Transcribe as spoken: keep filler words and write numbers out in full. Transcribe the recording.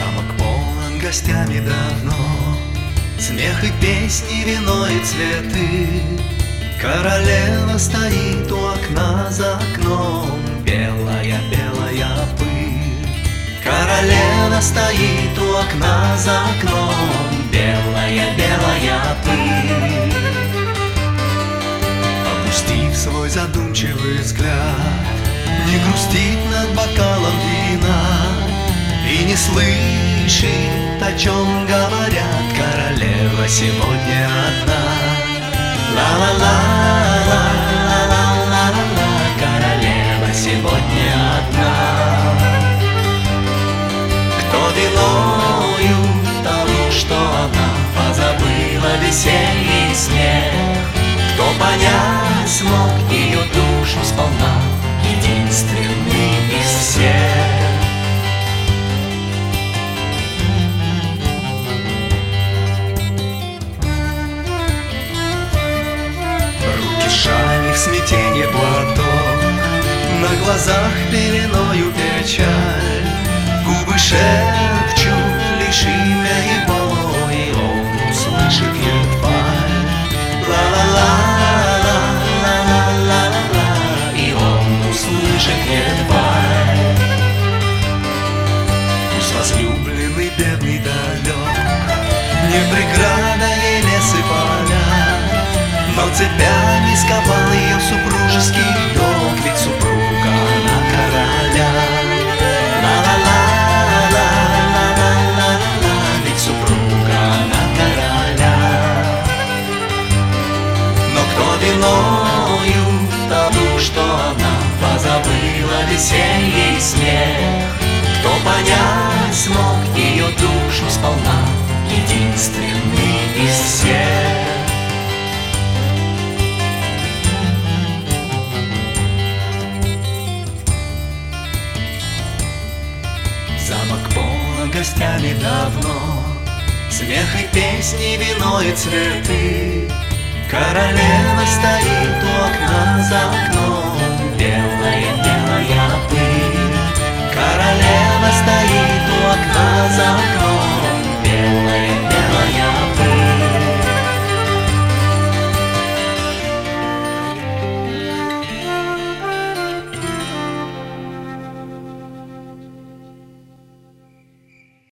Замок полон гостями давно, смех и песни, вино и цветы. Королева стоит у окна, за окном белая, белая пыль. Королева стоит у окна, за окном белая, белая пыль. Опустив свой задумчивый взгляд, не грустит над бокалом вина и не слышит, о чем говорят. Королева сегодня одна. Ла-ла-ла-ла-ла-ла-ла-ла, королева сегодня одна. Кто виною тому, что она позабыла веселье и смех, кто понять смог ее душу сполна, единственный из всех. Шаль, в смятенье платок, на глазах пеленою печаль. Губы шепчут лишь имя его, и он услышит едва. Ла-ла-ла-ла-ла-ла-ла-ла, и он услышит едва. Пусть возлюбленный бедный далек, не преграда ей лес и поля, но цепями сковал ее супружеский долг, ведь супруга она короля. Ла-ла-ла-ла-ла-ла-ла-ла, ведь супруга она короля. Но кто виною тому, что она позабыла веселье и смех, кто понять смог ее душу сполна, единственный из всех. Замок полон гостями давно, смех и песни, вино и цветы. Королева стоит у окна, за окном белая, белая пыль. Королева стоит у окна,